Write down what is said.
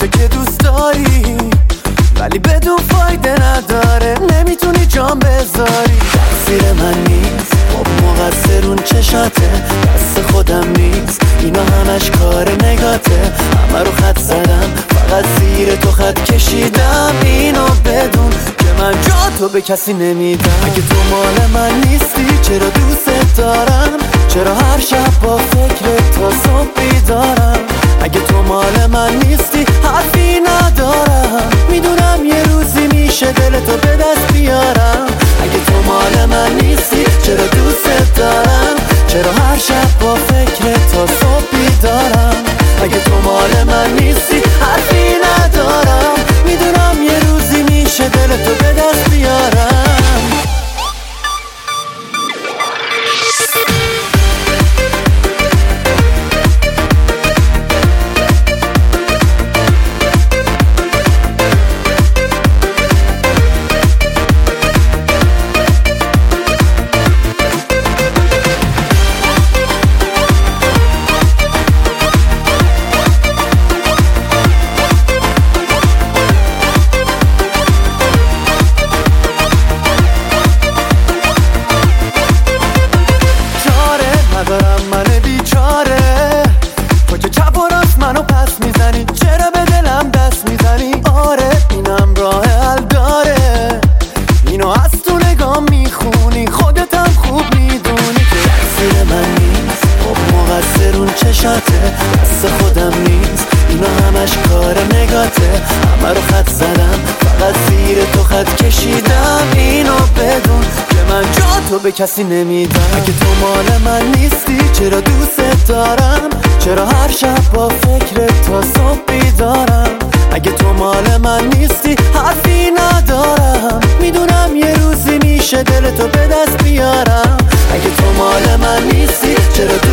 آنچه که دوست داری، ولی بدون فایده نداره، نمیتونی جام بذاری. تقصیر من نیست، خب مقصر اون چشاته، دست خودم نیست، اینا همش کار نگاته. همه رو خط زدم، فقط زیر تو خط کشیدم. اینو بدون که من جا تو به کسی نمیدم. اگه تو مال من نیستی چرا دوست دارم؟ چرا هر شب با فکرت تا صبح بیدارم؟ اگه تو مال من نیستی حرفی ندارم، میدونم یه روزی میشه دلتو به دست بیارم. اگه تو مال من نیستی چرا دوست دارم؟ چرا هر شب با فکرت تا صبح بیدارم؟ اگه تو مال من نیستی حرفی ندارم، میدونم یه روزی میشه دلتو به دست بیارم. ندارم من بیچاره، تو که چپ و راست منو پس میزنی، چرا به دلم دست میزنی؟ آره اینم راه حل داره، اینو از تو نگاه میخونی، خودتم خوب میدونی که تقصیر من نیست، خب مقصر اون چشاته، دست خودم نیست، اینا همش کار نگاته. همه رو خط زدم، فقط زیر تو خط کشیدم. اینو بدون که من جا تو به کسی نمیدم. اگه تو مال من نیستی چرا دوست دارم؟ چرا هر شب با فکرت تا صبح بیدارم؟ اگه تو مال من نیستی حرفی ندارم، میدونم یه روزی میشه دلتو به دست بیارم. اگه تو مال من نیستی چرا